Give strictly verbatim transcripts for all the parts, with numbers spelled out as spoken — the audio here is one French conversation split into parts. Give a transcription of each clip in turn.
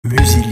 Musique.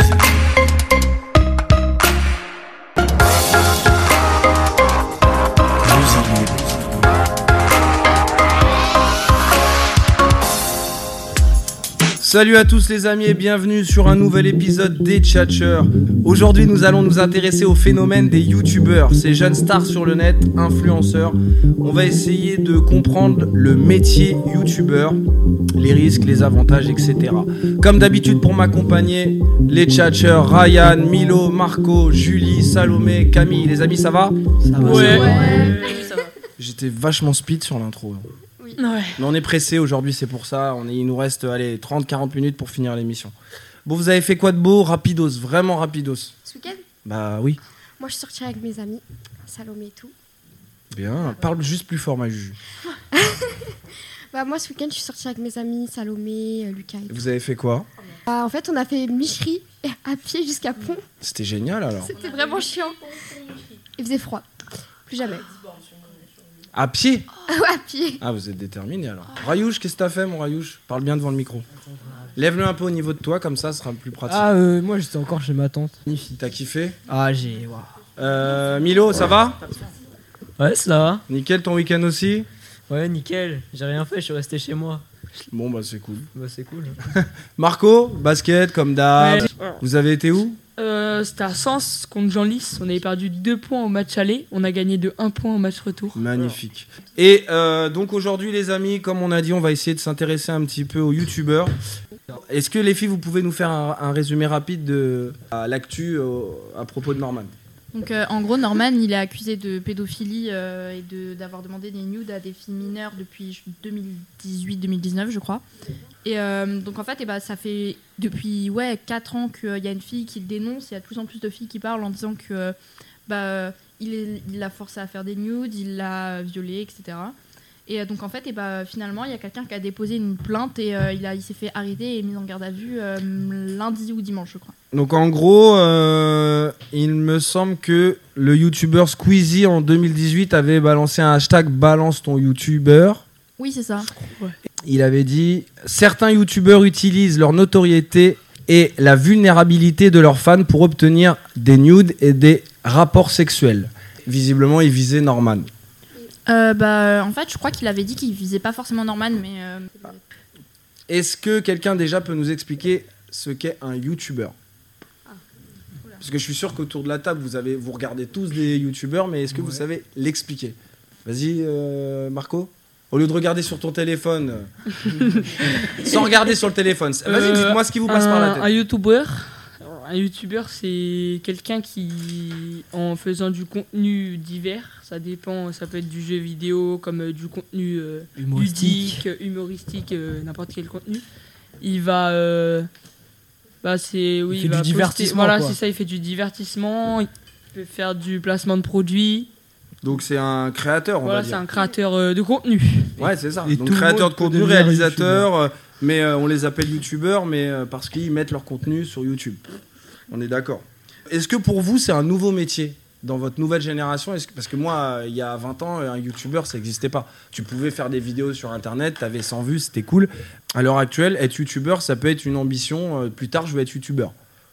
Salut à tous les amis et bienvenue sur un nouvel épisode des Tchatcheurs. Aujourd'hui nous allons nous intéresser au phénomène des youtubeurs, ces jeunes stars sur le net, influenceurs. On va essayer de comprendre le métier youtubeur, les risques, les avantages, et cetera. Comme d'habitude pour m'accompagner, les Tchatcheurs, Ryan, Milo, Marco, Julie, Salomé, Camille. Les amis, ça va ? Ça va, ouais. ça va. Ouais. Ça va. J'étais vachement speed sur l'intro. Oui. Ouais. Mais on est pressé aujourd'hui, c'est pour ça. On est, il nous reste allez, trente à quarante minutes pour finir l'émission. Bon, vous avez fait quoi de beau ? Rapidos, vraiment rapidos. Ce week-end ? Bah oui. Moi, je suis sortie avec mes amis, Salomé et tout. Bien, parle juste plus fort, ma Juju. Bah, moi, ce week-end, je suis sortie avec mes amis, Salomé, euh, Lucas et tout. Vous avez fait quoi ? Bah, en fait, on a fait Micherie à pied jusqu'à Pont. C'était génial alors. C'était vraiment chiant. Il faisait froid. Plus jamais. À pied ? Ah ouais, à pied. Ah, vous êtes déterminé alors. Rayouche, qu'est-ce que t'as fait, mon Rayouche ? Parle bien devant le micro. Lève-le un peu au niveau de toi, comme ça, ce sera plus pratique. Ah, euh, moi j'étais encore chez ma tante. T'as kiffé ? Ah, j'ai. Wow. euh, Milo, ça va ? Ouais, ça va. Nickel, ton week-end aussi ? Ouais, nickel. J'ai rien fait, je suis resté chez moi. Bon, bah c'est cool. Bah, c'est cool. Marco, basket, comme d'hab. Ouais. Vous avez été où ? Euh, c'était à Sens contre Genlis. On avait perdu deux points au match aller. On a gagné de un point au match retour. Magnifique. Et euh, donc aujourd'hui les amis, comme on a dit, on va essayer de s'intéresser un petit peu aux youtubeurs. Est-ce que les filles, vous pouvez nous faire un, un résumé rapide de à l'actu euh, à propos de Norman ? Donc euh, en gros, Norman, il est accusé de pédophilie euh, et de, d'avoir demandé des nudes à des filles mineures depuis deux mille dix-huit deux mille dix-neuf, je crois. Et euh, donc en fait, eh ben, ça fait depuis ouais, quatre ans qu'il y a une fille qui le dénonce. Il y a de plus en plus de filles qui parlent en disant que euh, bah, il, est, il l'a forcé à faire des nudes, il l'a violée, et cetera. Et euh, donc en fait, eh ben, finalement, il y a quelqu'un qui a déposé une plainte et euh, il, a, il s'est fait arrêter et mis en garde à vue euh, lundi ou dimanche, je crois. Donc en gros, euh, il me semble que le youtubeur Squeezie en deux mille dix-huit avait balancé un hashtag balance ton youtubeur. Oui, c'est ça. Il avait dit « Certains youtubeurs utilisent leur notoriété et la vulnérabilité de leurs fans pour obtenir des nudes et des rapports sexuels. » Visiblement, il visait Norman. Euh, bah, en fait, je crois qu'il avait dit qu'il visait pas forcément Norman, mais... Euh... Est-ce que quelqu'un déjà peut nous expliquer ce qu'est un youtubeur ? Parce que je suis sûr qu'autour de la table, vous, avez, vous regardez tous des youtubeurs, mais est-ce que Ouais. vous savez l'expliquer ? Vas-y, euh, Marco ? Au lieu de regarder sur ton téléphone, euh, sans regarder sur le téléphone. Vas-y, Euh, dites-moi ce qui vous passe par la un, tête. un youtubeur, un youtubeur, c'est quelqu'un qui, en faisant du contenu divers, ça dépend, ça peut être du jeu vidéo, comme euh, du contenu euh, Humoristique. ludique, humoristique, euh, n'importe quel contenu. Il va, euh, bah c'est, oui, Il fait va du poster- divertissement, Voilà, quoi. c'est ça. Il fait du divertissement. Il peut faire du placement de produits. Donc c'est un créateur, on Voilà, va c'est dire. un créateur euh, de contenu. Ouais, c'est ça. Et Donc tout le créateur monde de peut contenu, devenir réalisateur, euh, mais euh, on les appelle youtubeurs, mais euh, parce qu'ils mettent leur contenu sur YouTube. On est d'accord. Est-ce que pour vous, c'est un nouveau métier dans votre nouvelle génération ? Est-ce que, parce que moi, euh, il y a vingt ans, un youtubeur, ça n'existait pas. Tu pouvais faire des vidéos sur Internet, tu avais cent vues, c'était cool. À l'heure actuelle, être youtubeur, ça peut être une ambition. Euh, plus tard, je veux être youtubeur.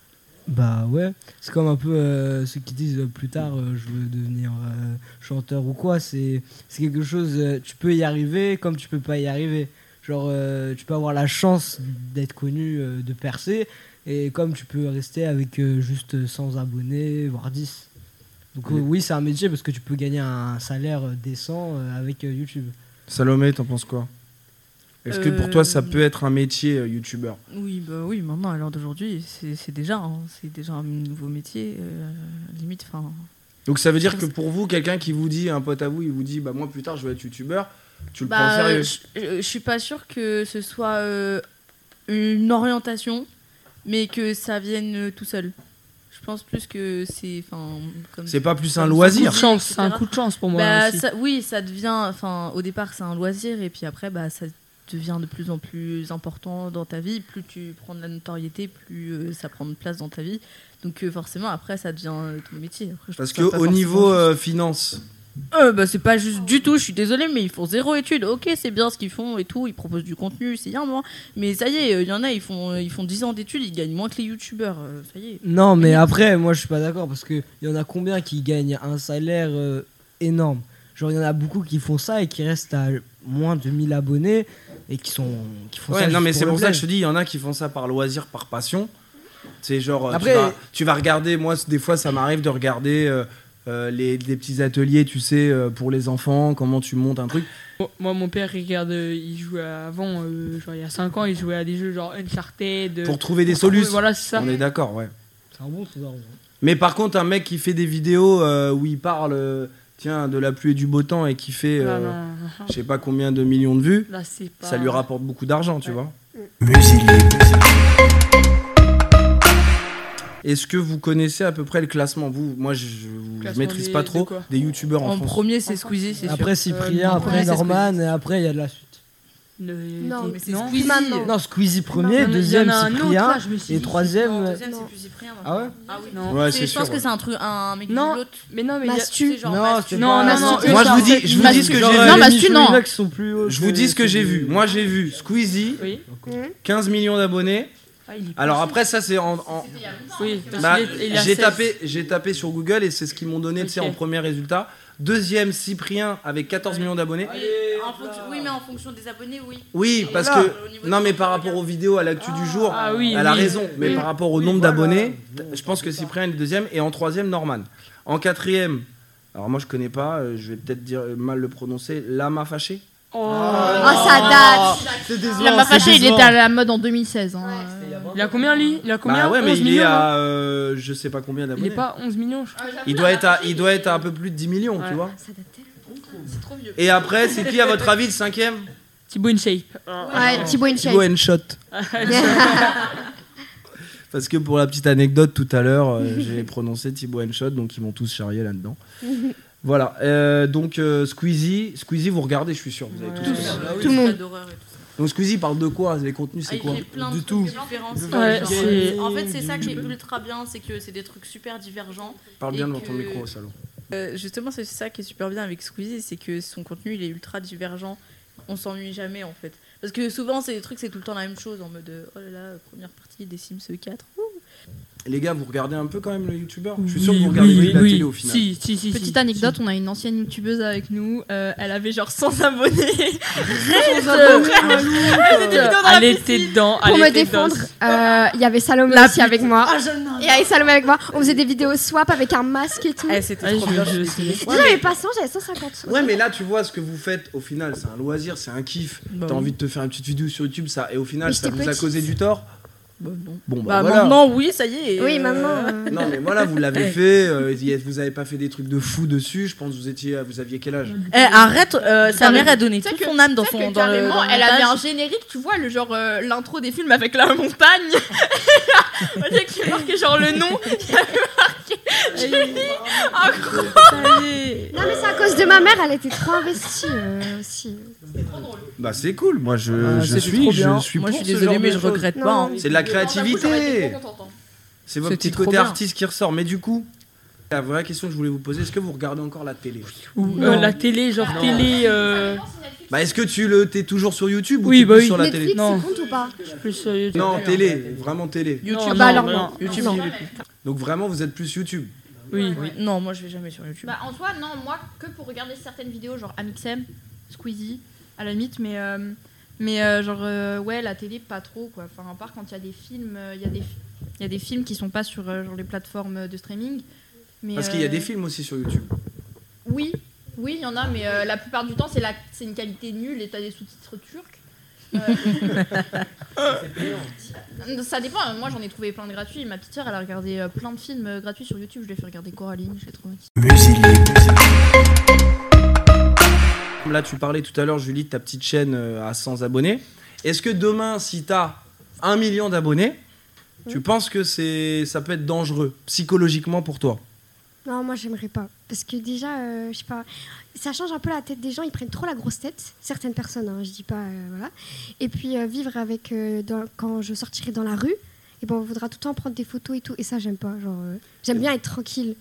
Bah ouais. C'est comme un peu euh, ceux qui disent euh, plus tard, euh, je veux devenir euh, chanteur ou quoi. C'est, c'est quelque chose, euh, tu peux y arriver comme tu peux pas y arriver. Genre, euh, tu peux avoir la chance d'être connu, euh, de percer, et comme tu peux rester avec euh, juste cent abonnés, voire dix. Donc euh, Oui. oui, c'est un métier parce que tu peux gagner un salaire euh, décent euh, avec euh, YouTube. Salomé, t'en penses quoi ? Est-ce que pour Euh, toi, ça peut être un métier euh, youtubeur ? Oui, bah oui, maintenant, à l'heure d'aujourd'hui, c'est, c'est déjà, hein, c'est déjà un nouveau métier, euh, limite, enfin... Donc ça veut dire que pour vous, quelqu'un qui vous dit, un pote à vous, il vous dit, bah moi plus tard, je veux être youtubeur, tu le prends au Bah, sérieux ? je, je- je suis pas sûre que ce soit euh, une orientation, mais que ça vienne euh, tout seul. Je pense plus que c'est, enfin, comme C'est pas plus un comme Coup loisir de chance, et c'est un cetera. coup de chance pour moi Bah, aussi. ça, oui, ça devient, enfin, au départ, c'est un loisir, et puis après, bah, ça devient de plus en plus important dans ta vie. Plus tu prends de la notoriété, plus euh, ça prend de place dans ta vie. Donc euh, forcément, après, ça devient euh, ton métier. Après, je Parce trouve ça pas qu'au forcément niveau juste. euh, finance, Euh, bah, c'est pas juste du tout, je suis désolée, mais ils font zéro étude. Ok, c'est bien ce qu'ils font et tout, ils proposent du contenu, c'est bien, moi. Mais ça y est, il y en a, ils font, ils font dix ans d'études, ils gagnent moins que les youtubeurs. Euh, ça y est. Non, mais après, moi je suis pas d'accord parce qu'il y en a combien qui gagnent un salaire euh, énorme. Genre, il y en a beaucoup qui font ça et qui restent à moins de mille abonnés et qui, sont, qui font Ouais, ça. non, juste mais pour c'est le pour ça que plaisir. je te dis, il y en a qui font ça par loisir, par passion. C'est genre, euh, Après- tu, vas, tu vas regarder, moi, des fois, ça m'arrive de regarder euh, euh, les, des petits ateliers, tu sais, euh, pour les enfants, comment tu montes un truc. Moi, moi, mon père, il regarde, euh, il jouait avant, euh, genre il y a cinq ans, il jouait à des jeux genre Uncharted. euh, Pour trouver des pour trouver- solutions. Voilà, c'est ça. On est d'accord, ouais. C'est un bon trésor. ouais. Mais par contre, un mec qui fait des vidéos euh, où il parle, euh, tiens, de la pluie et du beau temps et qui fait, Là, euh, non, non. je sais pas combien de millions de vues, Là, c'est pas. ça lui rapporte beaucoup d'argent, tu Ouais. vois. Musique. Est-ce que vous connaissez à peu près le classement? Vous, moi, je, je, je Classement maîtrise des- pas de trop quoi des youtubeurs en, En France. premier, c'est Squeezie, c'est sûr. Après Cyprien, Euh, après non, Norman et après il y a de la suite. Le- Non, des- mais c'est non. Squeezie. Maintenant. Non, Squeezie Il y premier, en a- il y deuxième en a un autre, Cyprien là, je me suis et dit, troisième. Non, euh, deuxième, Non. c'est plus Cyprien. Ah ouais Ah oui. Non. Ouais, C'est- c'est je pense sûr, que c'est un truc, un mec Non. de l'autre. Mais non, mais il y a- Mastu. C'est genre Non, Mastu. c'était Non, pas- non, non, c'était moi, je genre- vous dis- je vous Mastu, dis ce que genre, j'ai euh, vu. Non, les Mastu, Michel non. Houellebecq sont plus hauts Je vous dis ce que j'ai ceux vu. du- Moi, j'ai vu Squeezie, Oui. quinze millions d'abonnés. Ah, il est Alors pas- après, ça, c'est en... en- Oui, parce Bah, qu'il est- il a j'ai seize. tapé, j'ai tapé sur Google et c'est ce qu'ils m'ont donné, tu sais, Ok. en premier résultat. Deuxième, Cyprien avec quatorze millions d'abonnés. Oui, en fonction- oui, mais en fonction des abonnés, oui. Oui, parce Voilà. que Au niveau non, du mais nombre par de rapport aux vidéos, à l'actu du jour, Ah oui, elle a oui. raison. Mais Oui. par rapport au nombre d'abonnés, je pense que Cyprien est le deuxième et en troisième, Norman. En quatrième, alors moi je connais pas, euh, je vais peut-être dire mal le prononcer, Lama Fâché. Oh. Ah, ça date. C'est décevant, La m'a c'est fâché, il décevant. était à la mode en deux mille seize. Hein. Il a combien lui? Il a combien? Bah ouais, mais onze il est millions, à non euh, je sais pas combien Il d'abonnés. est pas onze millions, je crois. Il doit être à, il doit être à un peu plus de dix millions, Ouais. tu vois. Ça date tellement. C'est trop vieux. Et après, c'est qui à votre avis le cinquième? Thibaut InShape. Ouais, Thibaut InShape. Thibaut Enshot. Parce que pour la petite anecdote, tout à l'heure, euh, j'ai prononcé Thibaut Enshot, donc ils m'ont tous charrié là-dedans. Voilà, euh, donc euh, Squeezie, Squeezie, vous regardez, je suis sûr, vous avez tous Ouais. regardé. Bah oui, Tout le c'est monde. pas d'horreur et tout ça. Donc Squeezie parle de quoi? Les contenus, c'est Ah, quoi? il fait plein de Du trucs tout. différents. c'est Ouais, genre, c'est- euh, En fait, c'est ça qui est ultra bien, c'est que c'est des trucs super divergents. Parle bien et devant ton que- micro au salon. Euh, justement, c'est ça qui est super bien avec Squeezie, c'est que son contenu il est ultra divergent. On s'ennuie jamais en fait. Parce que souvent, c'est des trucs, c'est tout le temps la même chose en mode euh, oh là là, première partie des Sims quatre. Ouh. Les gars, vous regardez un peu quand même le youtubeur? Je suis Oui, sûr que vous oui, regardez oui, la oui. télé au final. Si, si, si. Petite si, anecdote, on a une ancienne youtubeuse avec nous. euh, elle avait genre cent abonnés. si. Elle était dedans. Pour elle me était défendre, dedans. euh, il y avait Salomé La aussi avec moi. Ah, je Et avec Salomé avec moi, on faisait des vidéos swap avec un masque et tout. Eh, c'était Ouais, trop je- bien. je- je- c'est- Déjà, j'avais pas cent, j'avais cent cinquante. Ouais, mais là, tu vois ce que vous faites au final, c'est un loisir, c'est un kiff. Bah T'as oui. envie de te faire une petite vidéo sur YouTube, ça, et au final, Mais ça j'étais vous a petite. causé du tort. Bah, non. Bon, bah, Bah, voilà. maintenant, oui, ça y est. Oui, euh, maintenant. euh, Non, mais voilà, vous l'avez fait, euh, y- vous avez pas fait des trucs de fou dessus, je pense que vous, étiez, vous aviez quel âge? Eh, arrête, euh, sa Non, mère mais a donné tu sais toute que- son âme dans Tu sais son que dans le, carrément, dans le elle avait un montage. générique, tu vois, le genre euh, l'intro des films avec la montagne. Au lieu qu'il y ait marqué genre le nom, il y avait marqué Julie. Ah, gros. Ça y est. Non, mais c'est à cause de ma mère, elle était trop investie euh, aussi. Bah, c'est cool, moi je, Ah, je c'était suis, trop bien. je suis Moi, pour je suis ce désolée, genre mais de je choses. regrette Non. pas. hein. C'est de la J'avoue, j'aurais créativité. été trop contente, hein. C'est votre C'était petit trop côté bien. artiste qui ressort. Mais du coup, la vraie question que je voulais vous poser, est-ce que vous regardez encore la télé? Ou, euh, la télé, genre télé. euh, Bah, est-ce que tu le, t'es toujours sur YouTube ou Oui, t'es bah plus oui. sur la Netflix, télé? Non. ça compte ou pas? plus sur YouTube. Non, télé, vraiment télé. YouTube, Non, Bah non, alors, non. non. YouTube, Non. j'y vais plus. Donc vraiment, vous êtes plus YouTube. Oui. Non, moi, je vais jamais sur YouTube. Bah, en soi, non, moi que pour regarder certaines vidéos, genre Amixem, Squeezie, à la limite, mais, euh, mais euh, genre, euh, ouais, la télé, pas trop, quoi. Enfin, à part quand il y a des films, euh, il y, a des- il y a des films qui sont pas sur euh, genre, les plateformes de streaming. Mais, Parce qu'il y a euh, des films aussi sur YouTube. Oui, oui, il y en a, mais euh, la plupart du temps, c'est la- c'est une qualité nulle et t'as des sous-titres turcs. Euh, Ça dépend, moi j'en ai trouvé plein de gratuits. Ma petite sœur, elle a regardé euh, plein de films euh, gratuits sur YouTube. Je l'ai fait regarder Coraline, je l'ai trouvé. Musique. Là, tu parlais tout à l'heure, Julie, de ta petite chaîne euh, à cent abonnés. Est-ce que demain, si tu as un million d'abonnés, tu penses que c'est, ça peut être dangereux psychologiquement pour toi? Non, moi j'aimerais pas. Parce que déjà, euh, je sais pas, ça change un peu la tête des gens, ils prennent trop la grosse tête. Certaines personnes, hein, je dis pas, euh, voilà. Et puis euh, vivre avec, euh, dans- quand je sortirai dans la rue, et ben on voudra tout le temps prendre des photos et tout. Et ça, j'aime pas. Genre, euh, j'aime bien être tranquille.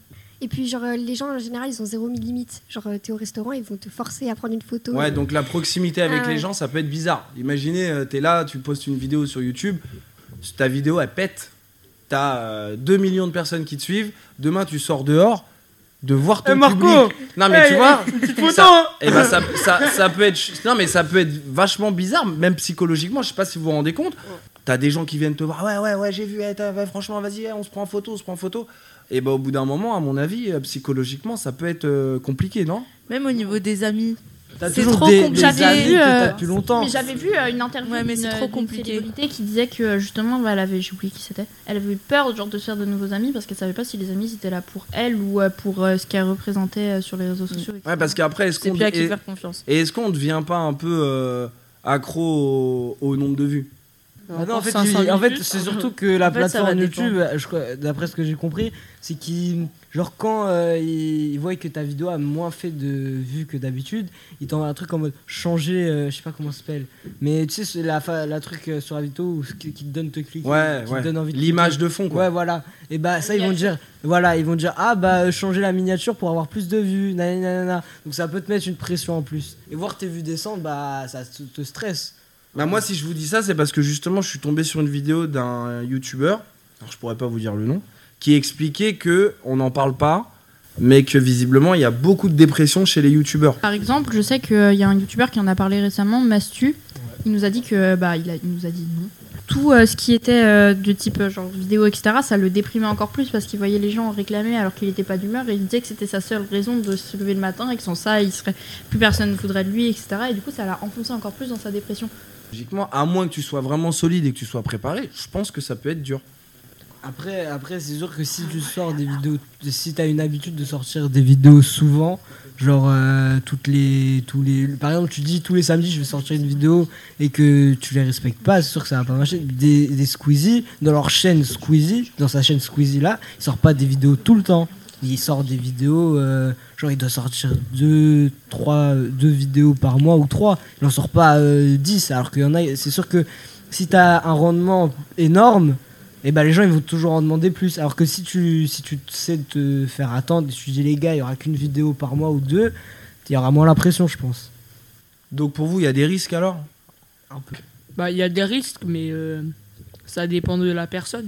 Et puis, genre, euh, les gens, en général, ils ont zéro limite. Genre, euh, t'es au restaurant, ils vont te forcer à prendre une photo. Ouais, donc la proximité avec Ah, les ouais. gens, ça peut être bizarre. Imaginez, euh, t'es là, tu postes une vidéo sur YouTube, ta vidéo, elle pète. T'as euh, deux millions de personnes qui te suivent. Demain, tu sors dehors, de voir ton Eh, Marco public. Non, mais Hey, tu vois, Petite photo, ça, hein. eh ben, ça, ça, ça peut être, non, mais ça peut être vachement bizarre, même psychologiquement. Je sais pas si vous vous rendez compte. T'as des gens qui viennent te voir. Ouais, ouais, ouais, j'ai vu. eh, t'as- ouais, franchement, vas-y, eh, on se prend en photo, on se prend en photo. Et ben, au bout d'un moment, à mon avis, euh, psychologiquement, ça peut être euh, compliqué, non? Même au niveau des amis. T'as C'est toujours trop des, compliqué. des amis J'avais que t'as vu, depuis longtemps. Mais j'avais vu euh, une interview Ouais, mais d'une c'est trop d'une compliqué. célébrité qui disait que euh, justement, bah, elle avait, j'ai oublié qui c'était, elle avait eu peur genre, de se faire de nouveaux amis parce qu'elle savait pas si les amis étaient là pour elle ou euh, pour euh, ce qu'elle représentait euh, sur les réseaux sociaux. Ouais, parce qu'après, est-ce C'est qu'on plus à qui et, faire confiance. et est-ce qu'on ne devient pas un peu euh, accro au, au nombre de vues? Ah non, en fait, cinq cent il- en fait, mille c'est surtout que la En fait, ça va plateforme dépendre. YouTube, je crois- d'après ce que j'ai compris, c'est qu'ils, genre quand euh, ils, ils voient que ta vidéo a moins fait de vues que d'habitude, ils t'envoient un truc en mode changer, euh, je sais pas comment ça s'appelle, mais tu sais c'est la, fa- la truc euh, sur la vidéo où, ce qui, qui te donne te cliquer, Ouais, qui te ouais. donne envie de L'image cliquer. de fond, quoi. Ouais, voilà. Et bah ça ils vont dire, voilà, ils vont dire ah bah changer la miniature pour avoir plus de vues, nanana, nanana. Donc ça peut te mettre une pression en plus. Et voir tes vues descendre, bah ça te, te stresse. Bah moi, si je vous dis ça, c'est parce que justement, je suis tombé sur une vidéo d'un YouTuber, alors je pourrais pas vous dire le nom, qui expliquait que on n'en parle pas, mais que visiblement, il y a beaucoup de dépression chez les YouTubeurs. Par exemple, je sais qu'il y a un youtubeur qui en a parlé récemment, Mastu. Il nous a dit que bah il, a, il nous a dit non. Tout euh, ce qui était euh, de type euh, genre vidéo, et cetera, ça le déprimait encore plus parce qu'il voyait les gens réclamer alors qu'il n'était pas d'humeur et il disait que c'était sa seule raison de se lever le matin et que sans ça, il serait plus personne ne voudrait de lui, et cetera. Et du coup, ça l'a enfoncé encore plus dans sa dépression. Logiquement, à moins que tu sois vraiment solide et que tu sois préparé, je pense que ça peut être dur. Après, après c'est sûr que si tu sors des vidéos, si t'as une habitude de sortir des vidéos souvent, genre euh, toutes les, tous les, par exemple tu dis tous les samedis je vais sortir une vidéo et que tu les respectes pas, c'est sûr que ça va pas marcher. Des, des Squeezie, dans leur chaîne Squeezie, dans sa chaîne Squeezie là, ils sortent pas des vidéos tout le temps. Il sort des vidéos, euh, genre il doit sortir deux, trois, deux vidéos par mois ou trois. Il en sort pas euh, dix, alors qu'il y en a. C'est sûr que si t'as un rendement énorme, et ben les gens ils vont toujours en demander plus. Alors que si tu, si tu sais te faire attendre, si tu dis les gars, il y aura qu'une vidéo par mois ou deux, il y aura moins la pression, je pense. Donc pour vous, il y a des risques alors? Un peu. Bah, il y a des risques, mais euh, ça dépend de la personne.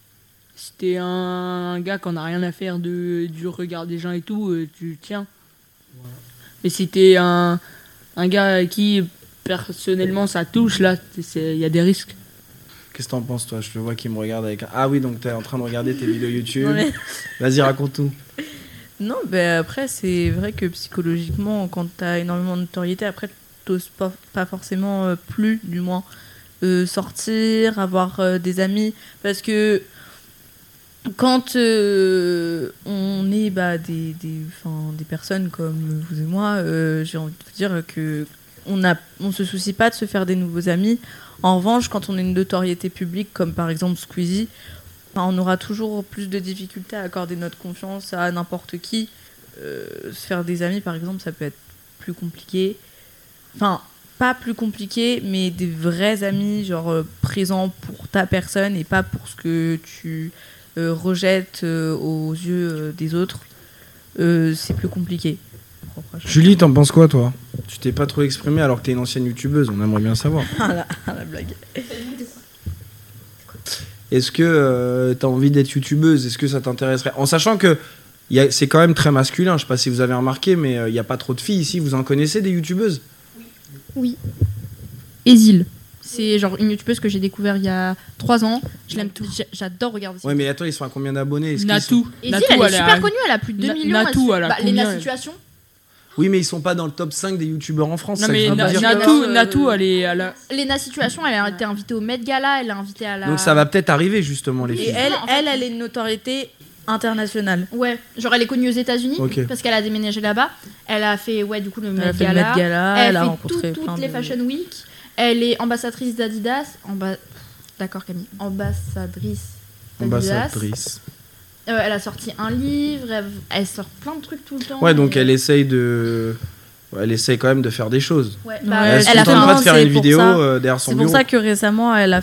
Si t'es un gars qui en a rien à faire de, du regard des gens et tout, euh, tu tiens. Mais si t'es un, un gars à qui personnellement ça touche, là, il y a des risques. Qu'est-ce que t'en penses, toi? Je te vois qui me regarde avec un... Ah oui, donc t'es en train de regarder tes vidéos YouTube. Non, mais- Vas-y, raconte tout. Non, ben après, c'est vrai que psychologiquement, quand t'as énormément de notoriété, après, t'oses pas, pas forcément euh, plus, du moins, euh, sortir, avoir euh, des amis. Parce que quand euh, on est bah, des, des, 'fin, des personnes comme vous et moi, euh, j'ai envie de vous dire que on a, on se soucie pas de se faire des nouveaux amis. En revanche, quand on a une notoriété publique, comme par exemple Squeezie, enfin, on aura toujours plus de difficultés à accorder notre confiance à n'importe qui. Euh, se faire des amis, par exemple, ça peut être plus compliqué. Enfin, pas plus compliqué, mais des vrais amis, genre euh, présents pour ta personne et pas pour ce que tu euh, rejettes euh, aux yeux euh, des autres. Euh, c'est plus compliqué. Julie, t'en penses quoi, toi? Tu t'es pas trop exprimée alors que t'es une ancienne youtubeuse, on aimerait bien savoir. Ah la, ah, la blague. Est-ce que euh, t'as envie d'être youtubeuse? Est-ce que ça t'intéresserait? En sachant que y a, c'est quand même très masculin, je sais pas si vous avez remarqué, mais il euh, n'y a pas trop de filles ici. Vous en connaissez des youtubeuses? Oui. Esil. C'est genre une youtubeuse que j'ai découvert il y a trois ans. Je l'aime tout. J'ai- J'adore regarder ça. Ouais, mais attends, ils sont à combien d'abonnés? Est-ce qu'ils Natou. sont- Esil, Natou, elle est elle a- super connue, elle a plus de deux Na- millions. Natou, elle, elle a bah, combien, Lena elle Situation. Oui, mais ils sont pas dans le top cinq des youtubeurs en France. Non, c'est ça que mais je veux Na- dire. Natou, Euh, Natou, elle est à la. Lena Situation, elle a été invitée au Met Gala, elle a invité à la. Donc ça va peut-être arriver justement, les Et filles. elle, en fait- elle, elle est une notoriété internationale. Ouais, genre elle est connue aux États-Unis Ok. parce qu'elle a déménagé là-bas. Elle a fait ouais du coup le Elle Met a fait le Gala. Met Gala, Elle, elle a fait rencontré tout- plein toutes les de- Fashion Week. Elle est ambassadrice d'Adidas. Amba... D'accord Camille. Ambassadrice d'Adidas. Ambassadrice. Euh, elle a sorti un livre. Elle, elle sort plein de trucs tout le temps. Ouais, donc Et- elle essaye de... ouais, elle essaye quand même de faire des choses. Ouais, Ouais, bah, Elle, elle se a contente fait pas un- de faire c'est une pour vidéo ça- euh, derrière son C'est bureau. pour ça que récemment, elle a fait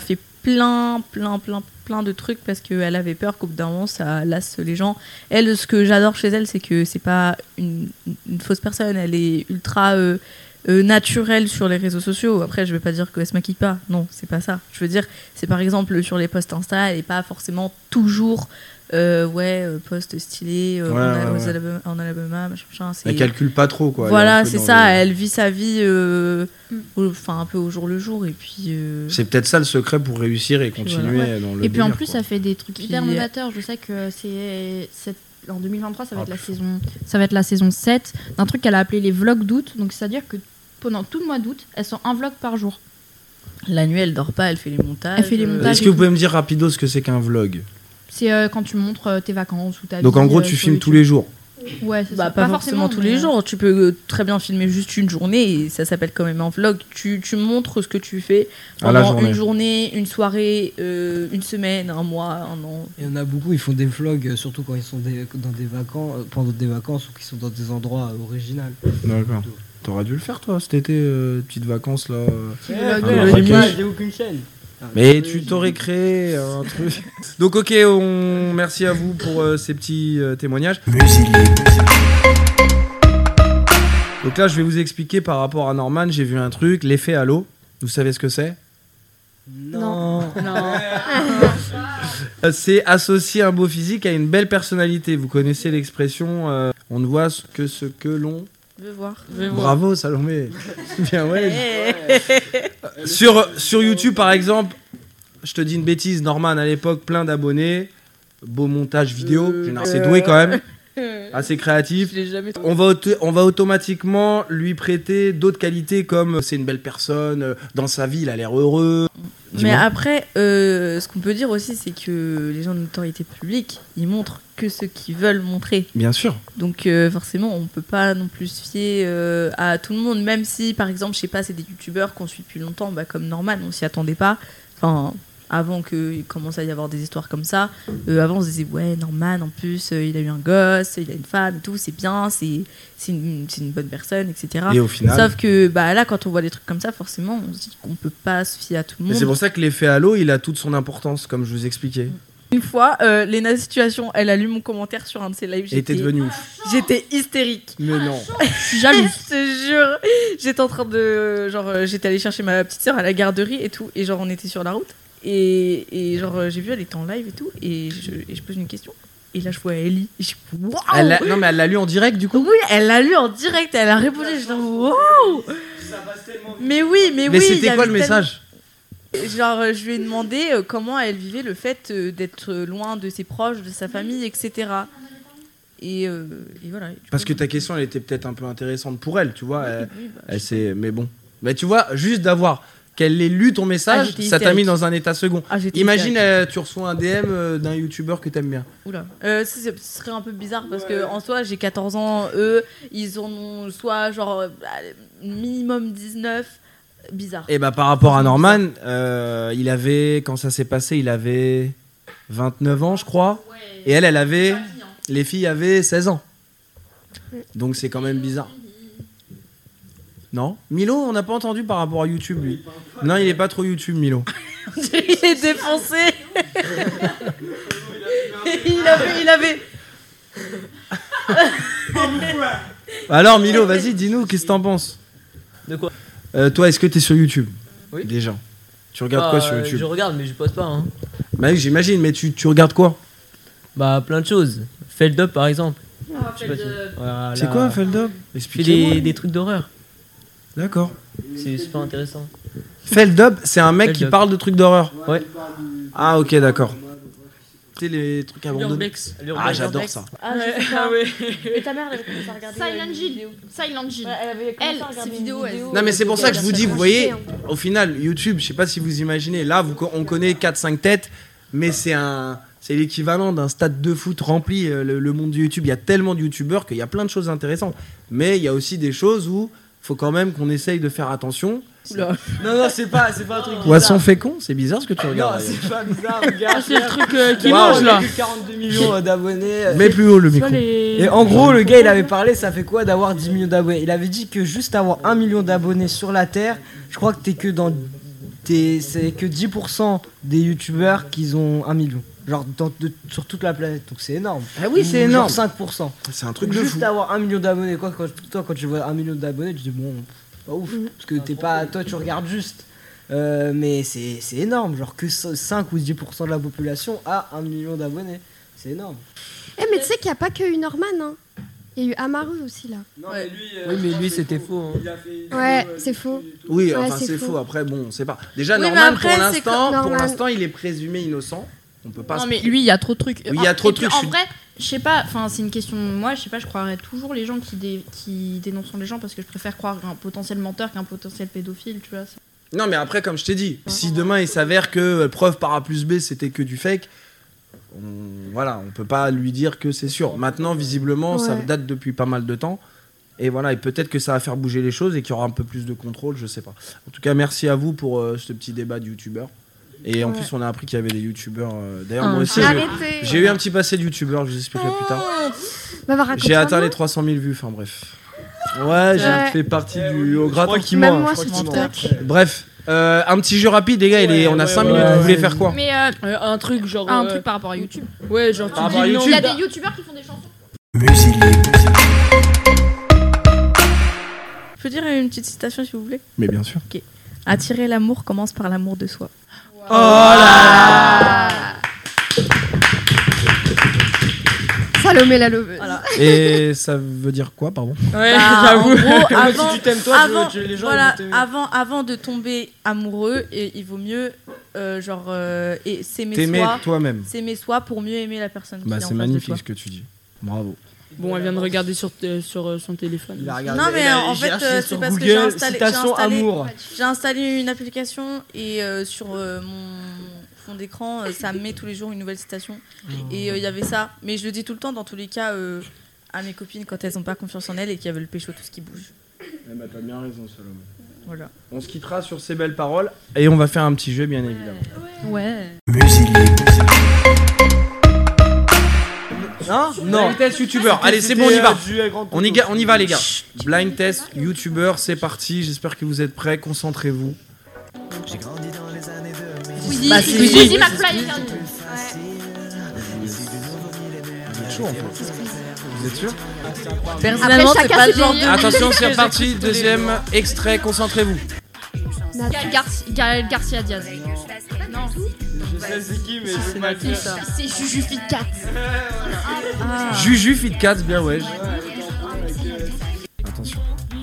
plein, plein, plein, plein de trucs parce qu'elle avait peur qu'au bout d'un moment ça lasse les gens. Elle, ce que j'adore chez elle, c'est que c'est pas une, une fausse personne, elle est ultra euh, euh, naturelle sur les réseaux sociaux. Après, je vais pas dire qu'elle se maquille pas, non, c'est pas ça. Je veux dire, c'est par exemple sur les posts Insta, elle est pas forcément toujours euh, ouais, euh, post stylé euh, Ouais, en, ouais, aux ouais. Alabama, en Alabama, machin, machin, c'est... Elle calcule pas trop, quoi. Elle est Voilà, un peu c'est dans ça, le- elle vit sa vie euh, Mm. au- enfin un peu au jour le jour et puis euh, C'est peut-être ça le secret pour réussir et continuer voilà. dans le Et puis en délire, plus, quoi. ça fait des trucs Puis, hyper euh, novateurs. Je sais que c'est c'est- en deux mille vingt-trois, ça va Ah, être la saison, ça va être la saison sept d'un truc qu'elle a appelé les vlogs d'août. Donc c'est-à-dire que pendant tout le mois d'août, elle sort un vlog par jour. la nuit elle dort pas, elle fait les montages. Elle fait les euh, montages. Est-ce que vous pouvez me dire rapido ce que c'est qu'un vlog? C'est euh, quand tu montres euh, tes vacances ou ta Donc vie, en gros, euh, tu sur filmes YouTube. tous les jours. Ouais, c'est Bah, ça. pas, forcément, tous mais, les euh, jours. Tu peux euh, très bien filmer juste une journée et ça s'appelle quand même un vlog. Tu, tu montres ce que tu fais À la pendant journée. une journée, une soirée, euh, une semaine, un mois, un an. Il y en a beaucoup, ils font des vlogs, euh, surtout quand ils sont des- dans des vacances, euh, pendant des vacances ou qu'ils sont dans des endroits euh, originaux. D'accord. T'aurais dû le faire, toi, cet été, euh, petites vacances, là. Petit Ah, vlog, non, euh, ok. j'ai pas- j'ai aucune chaîne. Mais tu t'aurais créé un truc. Donc ok, on... merci à vous pour euh, ces petits euh, témoignages. Donc là, je vais vous expliquer par rapport à Norman, j'ai vu un truc, l'effet halo. Vous savez ce que c'est? Non. Non. Euh, C'est associer un beau physique à une belle personnalité. Vous connaissez l'expression euh, on ne voit que ce que l'on... Je veux voir. Bravo Salomé. Bien ouais. Sur, sur YouTube par exemple, je te dis une bêtise, Norman à l'époque plein d'abonnés, beau montage vidéo, Euh, Général, c'est doué quand même, assez créatif. Je l'ai jamais On va, auto- on va automatiquement lui prêter d'autres qualités comme c'est une belle personne, euh, dans sa vie il a l'air heureux. Mais Dis-moi. après, euh, ce qu'on peut dire aussi, c'est que les gens de notoriété publique, ils montrent que ce qu'ils veulent montrer. Bien sûr. Donc euh, forcément, on peut pas non plus se fier euh, à tout le monde, même si, par exemple, je sais pas, c'est des youtubeurs qu'on suit depuis longtemps, bah, comme Norman, on s'y attendait pas. Enfin, avant qu'il commence à y avoir des histoires comme ça, euh, avant on se disait, ouais, Norman, en plus, euh, il a eu un gosse, il a une femme et tout, c'est bien, c'est c'est une, c'est une bonne personne, et cetera. Et au final... Sauf que bah, là, quand on voit des trucs comme ça, forcément, on se dit qu'on peut pas se fier à tout le Mais monde. c'est pour ça que l'effet halo, il a toute son importance, comme je vous expliquais. Une fois, euh, Léna Situation, elle a lu mon commentaire sur un de ses lives. Et t'es J'étais devenu ouf. j'étais hystérique. Mais non. Je suis jalouse. Je te jure. J'étais en train de. Genre, euh, j'étais allée chercher ma petite sœur à la garderie et tout. Et genre, on était sur la route. Et, et genre, euh, j'ai vu, elle était en live et tout. Et je, et je pose une question. Et là, je vois Ellie. Et je suis waouh! Elle l'a- non mais elle l'a lu en direct du coup. Oui, elle l'a lu en direct. Elle a répondu. Je suis waouh! Mais oui, mais, Mais oui. il y c'était quoi avait le tellement- message? Genre, euh, je lui ai demandé euh, comment elle vivait le fait euh, d'être loin de ses proches, de sa famille, et cetera. Et, euh, et voilà. Du Parce coup, que ta question, elle était peut-être un peu intéressante pour elle, tu vois. Elle, oui, bah, elle s'est- mais bon. Mais tu vois, juste d'avoir qu'elle ait lu ton Ah, message, j'étais ça t'a mis hystérique. dans un état second. ah, j'étais Imagine, hystérique. euh, tu reçois un D M euh, d'un youtubeur que t'aimes bien. Oula. Euh, ça, c'est- ce serait un peu bizarre parce que en soi, j'ai quatorze ans. Eux, ils en ont soit genre euh, minimum dix-neuf. Bizarre. Et bah par rapport à Norman, euh, il avait, quand ça s'est passé, il avait vingt-neuf ans, je crois. Et elle, elle avait, les filles avaient seize ans. Donc c'est quand même bizarre. Non Milo, on n'a pas entendu par rapport à YouTube, lui. Non, il est pas trop YouTube, Milo. Il est défoncé. il avait, il avait. Alors Milo, vas-y, dis-nous, qu'est-ce que t'en penses? De quoi? Euh, Toi, est-ce que t'es sur YouTube? Oui. Déjà. Tu regardes Bah, quoi sur euh, YouTube? Je regarde, mais je poste pas. Hein. Bah oui, j'imagine, mais tu, tu regardes quoi? Bah, plein de choses. Feld Up, par exemple. Ah, Je sais pas si- Voilà. C'est quoi, Feldup? Je fais Expliquez-moi. des, des trucs d'horreur. D'accord. C'est super intéressant. Feldup, c'est un mec qui Feldup. parle de trucs d'horreur. Ouais. Ah, ok, d'accord. Tu sais, les trucs abandonnés. L'urbex. Ah, j'adore ça. Ah, je sais Ah pas. ouais. Et ta mère, elle avait commencé à regarder. euh, Silent une Hill. vidéo. Silent Hill. Ouais, elle avait commencé Elle, à regarder ses une vidéos, vidéo. Non, mais c'est pour ça que je vous dis, vous voyez, hein. au final, YouTube, je sais pas si vous imaginez, là, vous, on connaît quatre cinq têtes, mais c'est un. C'est l'équivalent d'un stade de foot rempli, euh, le, le monde du YouTube. Il y a tellement de youtubeurs qu'il y a plein de choses intéressantes. Mais il y a aussi des choses où il faut quand même qu'on essaye de faire attention. Oula. Non, non, c'est pas, c'est pas un truc bizarre. Poisson fécond, c'est bizarre ce que tu Non, regardes. c'est pas bizarre, Ah, regarde. c'est le truc euh, qui Wow, mange on là. a que quarante-deux millions euh, d'abonnés. Mets plus haut le C'est pas micro. les- Et en gros, le gars, il avait parlé, ça fait quoi d'avoir dix millions d'abonnés? Il avait dit que juste avoir un million d'abonnés sur la Terre, je crois que t'es que dans t'es- c'est que dix pour cent des youtubeurs qui ont un million. Genre dans- de- sur toute la planète, donc c'est énorme. Ah oui, c'est Genre énorme. cinq pour cent. C'est un truc de Juste fou. d'avoir un million d'abonnés, quoi, quand, toi quand tu vois un million d'abonnés, tu dis bon, pas ouf, parce que t'es pas, toi tu regardes juste. Euh, mais c'est c'est énorme, genre que cinq ou dix pour cent de la population a un million d'abonnés. C'est énorme. Eh, mais tu sais qu'il n'y a pas que une Norman, hein. Il y a eu Amaru aussi, là. Non, Ouais. Oui, mais lui, c'était faux. hein. Ouais, c'est faux. Oui, Ouais, enfin c'est c'est faux. faux. Après, bon, on sait pas. Déjà, Oui, mais Norman, après, pour c'est l'instant, comme- pour Norman. l'instant, il est présumé innocent. On peut pas. Non se- mais lui il y a trop de trucs. Oui, il y a En- trop et de puis, trucs, je En suis- vrai, je sais pas, enfin c'est une question, moi je sais pas, je croirais toujours les gens qui, dé... qui dénoncent les gens parce que je préfère croire un potentiel menteur qu'un potentiel pédophile, tu vois. Non, mais après, comme je t'ai dit, si demain il s'avère que euh, preuve par A plus B c'était que du fake, on... voilà, on peut pas lui dire que c'est sûr. Maintenant, visiblement, ça Ouais. date depuis pas mal de temps. Et voilà, et peut-être que ça va faire bouger les choses et qu'il y aura un peu plus de contrôle, je sais pas. En tout cas, merci à vous pour euh, ce petit débat de youtubeurs. Et en Ouais. plus, on a appris qu'il y avait des youtubeurs. euh, D'ailleurs, Ah, moi aussi, j'ai- Arrêtez. j'ai eu un petit passé de youtubeur, je vous expliquerai plus tard. Bah, bah, J'ai atteint raconte-moi. les trois cent mille vues, enfin bref. Ouais, j'ai Ouais. fait partie du au gratin. Même hein, moi je crois sur qu'il ment. TikTok. Bref, euh, un petit jeu rapide, les gars, il est, on a Ouais, cinq ouais, minutes, ouais, vous voulez ouais. faire quoi? Mais euh, Euh, un truc genre. un euh, truc par rapport à YouTube. Ouais, genre tu Par dis rapport à le nom YouTube. Il y a d'un- des youtubeurs qui font des chansons. Je peux dire une petite citation si vous voulez. Mais bien sûr. Attirer l'amour commence par l'amour de soi. Oh là Salomé la loveuse. Voilà. Et ça veut dire quoi, pardon? Ouais, Bah, j'avoue. en gros, avant, si tu t'aimes toi, tu veux- avant, tu- les gens voilà, ils vont t'aimer. avant, avant de tomber amoureux, et il vaut mieux euh, genre euh, et s'aimer T'aimer soi, toi-même. s'aimer soi pour mieux aimer la personne. qui Bah, est en c'est face de magnifique toi. ce que tu dis. Bravo. Bon, elle vient de regarder sur, t- sur euh, son téléphone. Il a regardé, Non, mais il a en fait, cherché euh, sur c'est parce que Google, j'ai installé- j'ai citation installé- amour. J'ai installé une application et euh, sur euh, mon fond d'écran, euh, ça me met tous les jours une nouvelle citation. Et euh, il y avait ça. Mais je le dis tout le temps, dans tous les cas, euh, à mes copines quand elles n'ont pas confiance en elles et qu'elles veulent pécho tout ce qui bouge. Eh bah, t'as bien raison, Salomé. Voilà. On se quittera sur ces belles paroles et on va faire un petit jeu, bien évidemment. Ouais. Hein Non. Blind test youtubeur. Allez, c'est bon, on y va. On y, ga- on y va, les gars. Blind test youtubeur, c'est parti. J'espère que vous êtes prêts. Concentrez-vous. Squeezie, Bah, c'est- Squeezie McFly et Cardi. Vous êtes chaud, en fait. Vous êtes sûr? Personnellement, Après, c'est chacun pas le ses genre délires. de. Attention, c'est reparti. Deuxième extrait. Concentrez-vous. Gar- Gar- Gar- Garcia Diaz. Non, Je sais c'est qui, mais je C'est vais pas le Nati, dire. ça. c'est Juju Fit Cat. Ah. Juju Fit Cats, bien ouais. Attention.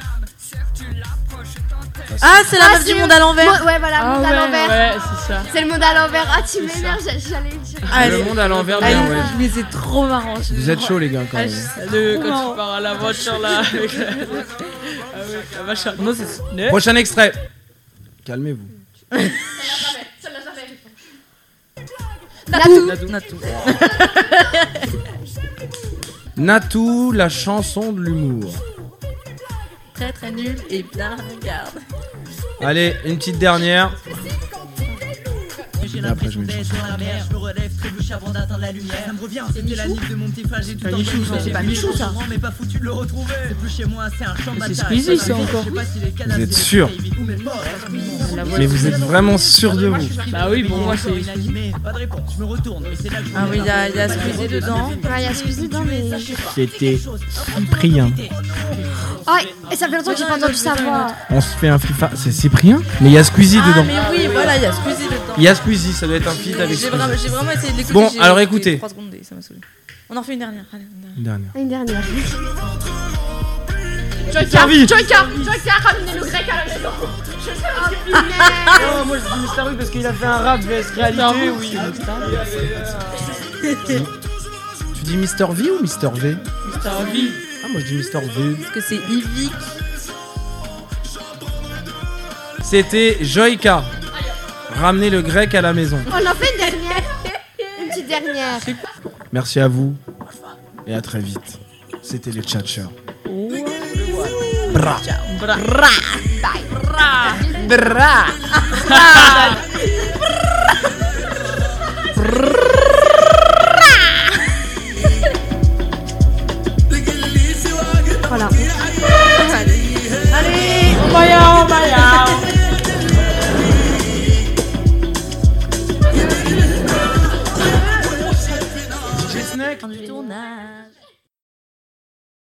Ah, c'est la Ah, meuf si, du monde à l'envers. Mo- Ouais, voilà, Ah monde à ouais, l'envers. ouais, c'est ça. C'est le monde à l'envers. Ah, tu m'énerves, j'a- j'allais le dire. Ah, Le elle- monde à l'envers, Ah, bien ouais. mais c'est trop marrant. je- Vous êtes chaud, les gars, quand Ah, même. je- Le, trop quand marrant. tu pars à la voiture là avec la, ah ouais, la vache à- Non, c'est. Prochain extrait. Calmez-vous. Natou. Natou. Natou, la chanson de l'humour. Très très nul et bien regarde. Allez, une petite dernière. Et après, je mets une chanson. Je me relève, trébuche avant d'atteindre la lumière. Ça me revient, c'était la nuit de mon petit phage. J'ai tout Pas Michou, entendu, ça. j'ai C'est pas pris Michou, le ça. courant, mais pas foutu de le retrouver. C'est plus chez moi, c'est un champ de Mais c'est bataille. Squeezie, Ça ça, va, encore. je sais pas si les cadavres Vous êtes des sûr? vivent ou mes morts. Mais vous êtes vraiment sûr de vous? Bah oui, pour moi c'est. Inanimé, pas de réponse. Je me retourne, mais c'est là que je Ah oui, il y a, il y a Squeezie dedans. Ouais, il y a Squeezie dedans, mais. C'était Cyprien. Ah, et ça fait longtemps que j'ai pas entendu sa voix. On se fait un FIFA. C'est Cyprien? Mais il y a Squeezie Ah, dedans. mais oui, voilà, il y a Squeezie dedans. Il y a Squeezie, ça doit être un feat avec J'ai Squeezie. vraiment, j'ai vraiment essayé de l'écouter. Bon, j'ai alors écouté écoutez. trois secondes et ça m'a saoulé. On en fait une dernière. Allez, une dernière. Une dernière. Une dernière. Joyka, Servi. Joyka, Joyka, ramenez le grec à la maison. Non, moi je dis Mister V parce qu'il a fait un rap V S réalité, oui. Tu dis Mister V ou Mister V? Mister V. Ah, moi je dis Mister V. Parce que c'est Yvick. C'était Joyka. Ramener le grec à la maison. On en fait une dernière. Une petite dernière. Merci à vous. Et à très vite. C'était les Tchatchers. Bra. Bra. Bra.